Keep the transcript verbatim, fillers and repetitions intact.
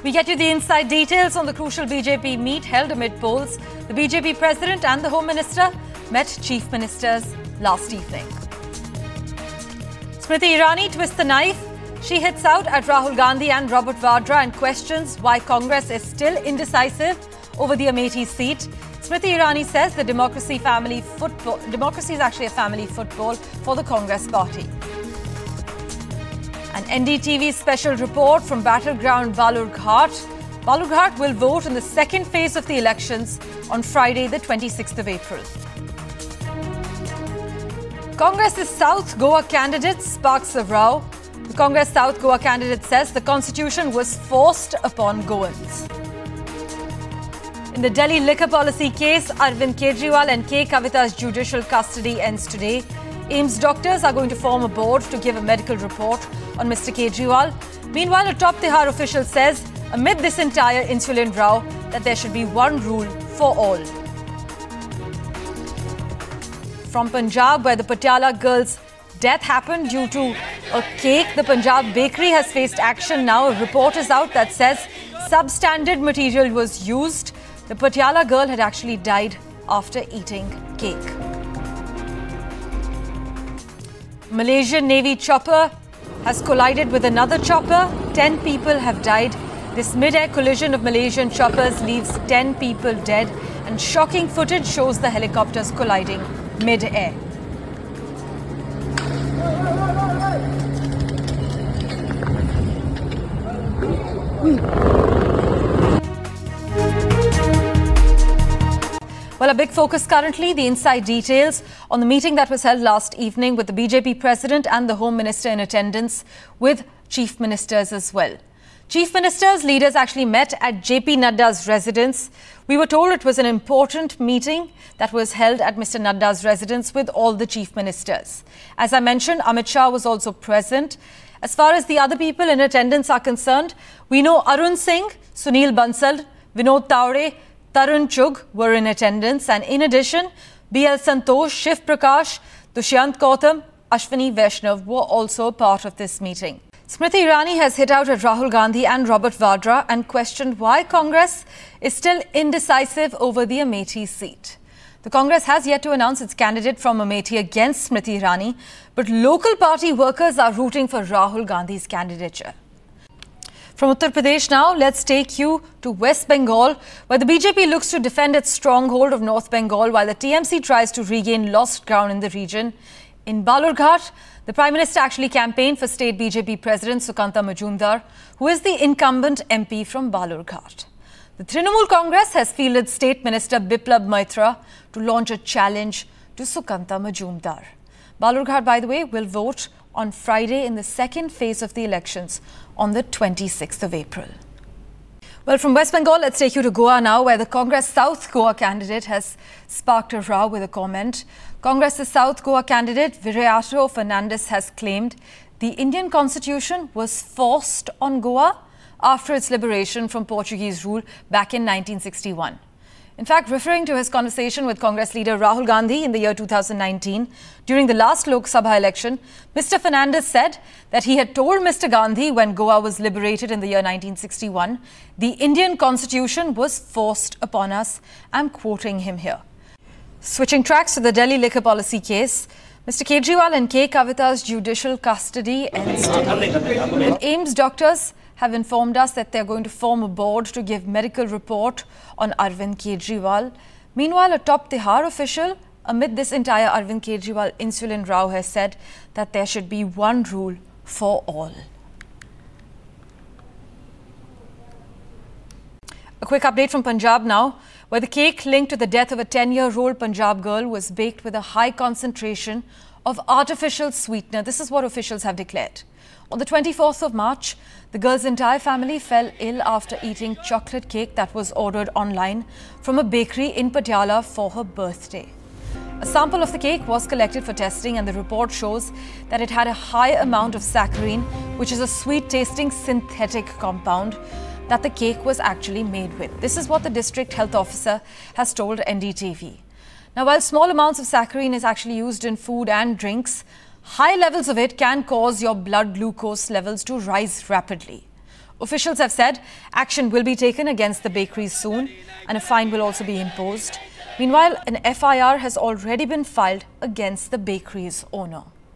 We get you the inside details on the crucial B J P meet held amid polls. The B J P President and the Home Minister met Chief Ministers last evening. Smriti Irani twists the knife. She hits out at Rahul Gandhi and Robert Vadra and questions why Congress is still indecisive over the Amethi seat. Smriti Irani says the democracy family football democracy is actually a family football for the Congress party. An N D T V special report from battleground Balurghat. Balurghat will vote in the second phase of the elections on Friday, the twenty-sixth of April. Congress's South Goa candidate sparks a row. The Congress South Goa candidate says the constitution was forced upon Goans. In the Delhi liquor policy case, Arvind Kejriwal and K. Kavita's judicial custody ends today. AIIMS doctors are going to form a board to give a medical report on Mister Kejriwal. Meanwhile, a top Tihar official says, amid this entire insulin row, that there should be one rule for all. From Punjab, where the Patiala girl's death happened due to a cake, the Punjab bakery has faced action now. A report is out that says substandard material was used. The Patiala girl had actually died after eating cake. Malaysian Navy chopper has collided with another chopper. Ten people have died. This mid-air collision of Malaysian choppers leaves ten people dead, and shocking footage shows the helicopters colliding mid-air. Well, a big focus currently, the inside details on the meeting that was held last evening with the B J P President and the Home Minister in attendance, with Chief Ministers as well. Chief Ministers, leaders actually met at J P Nadda's residence. We were told it was an important meeting that was held at Mister Nadda's residence with all the Chief Ministers. As I mentioned, Amit Shah was also present. As far as the other people in attendance are concerned, we know Arun Singh, Sunil Bansal, Vinod Taure, Tarun Chugh were in attendance, and in addition, B L Santosh, Shiv Prakash, Dushyant Gautam, Ashwini Vaishnav were also part of this meeting. Smriti Irani has hit out at Rahul Gandhi and Robert Vadra and questioned why Congress is still indecisive over the Amethi seat. The Congress has yet to announce its candidate from Amethi against Smriti Irani, but local party workers are rooting for Rahul Gandhi's candidature. From Uttar Pradesh now, let's take you to West Bengal, where the B J P looks to defend its stronghold of North Bengal while the T M C tries to regain lost ground in the region. In Balurghat, the Prime Minister actually campaigned for State B J P President Sukanta Majumdar, who is the incumbent M P from Balurghat. The Trinamool Congress has fielded State Minister Biplab Maitra to launch a challenge to Sukanta Majumdar. Balurghat, by the way, will vote on Friday in the second phase of the elections on the twenty-sixth of April. Well, from West Bengal, let's take you to Goa now, where the Congress South Goa candidate has sparked a row with a comment. Congress's South Goa candidate, Viriato Fernandes, has claimed the Indian constitution was forced on Goa after its liberation from Portuguese rule back in nineteen sixty-one. In fact, referring to his conversation with Congress leader Rahul Gandhi in the year two thousand nineteen, during the last Lok Sabha election, Mister Fernandes said that he had told Mister Gandhi when Goa was liberated in the year nineteen sixty-one, the Indian constitution was forced upon us. I'm quoting him here. Switching tracks to the Delhi liquor policy case, Mister Kejriwal and K. Kavita's judicial custody ends today. AIIMS doctors have informed us that they're going to form a board to give medical report on Arvind Kejriwal. Meanwhile, a top Tihar official, amid this entire Arvind Kejriwal insulin row, has said that there should be one rule for all. A quick update from Punjab now, where the cake linked to the death of a ten-year-old Punjab girl was baked with a high concentration of artificial sweetener. This is what officials have declared. On the twenty-fourth of March, the girl's entire family fell ill after eating chocolate cake that was ordered online from a bakery in Patiala for her birthday. A sample of the cake was collected for testing, and the report shows that it had a high amount of saccharine, which is a sweet-tasting synthetic compound that the cake was actually made with. This is what the district health officer has told N D T V. Now, while small amounts of saccharine is actually used in food and drinks, high levels of it can cause your blood glucose levels to rise rapidly. Officials have said action will be taken against the bakeries soon and a fine will also be imposed. Meanwhile, an F I R has already been filed against the bakery's owner.